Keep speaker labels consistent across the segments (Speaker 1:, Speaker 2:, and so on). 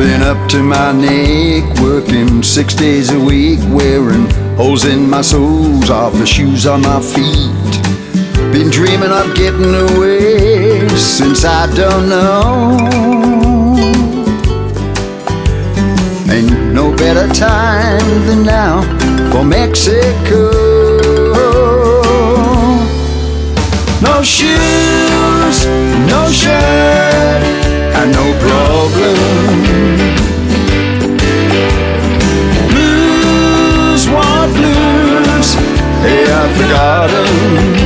Speaker 1: been up to my neck, working 6 days a week, wearing holes in my soles off the shoes on my feet. Been dreaming of getting away since I don't know. Ain't no better time than now for Mexico. No shoes, no shirt, and no problem. Blues, what blues? Hey, I've forgotten.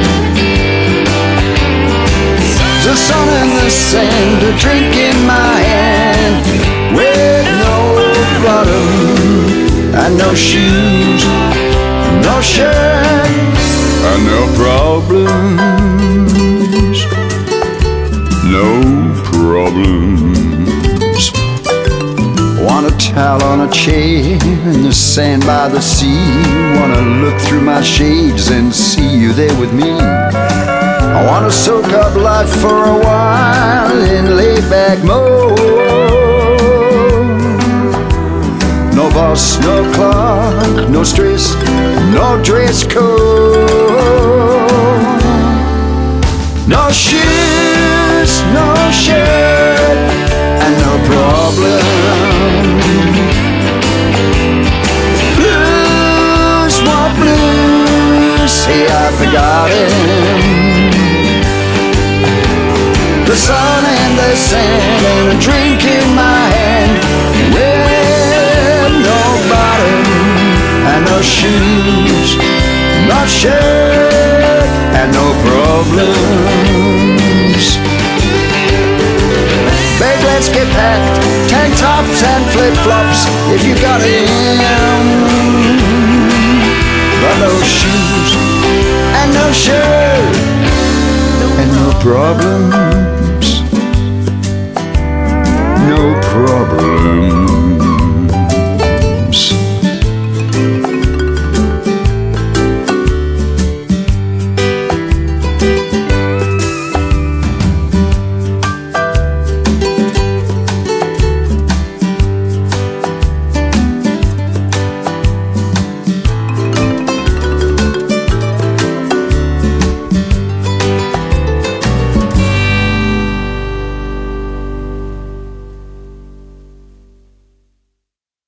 Speaker 1: The sun and the sand, a drink in my hand, with no bottom, and no shoes, no shirt, and no problems. No problems. Want a towel on a chair in the sand by the sea. Wanna look through my shades and see you there with me. I wanna soak up life for a while in laid-back mode. No boss, no clock, no stress, no dress code. No shoes, no shirt, and no problem. Blues, what blues? Hey, I forgot it. The sun and the sand and a drink in my hand, with no bottom and no shoes, no shirt and no problems. Babe, let's get packed, tank tops and flip-flops if you got him. But no shoes and no shirt and no problems. No problems.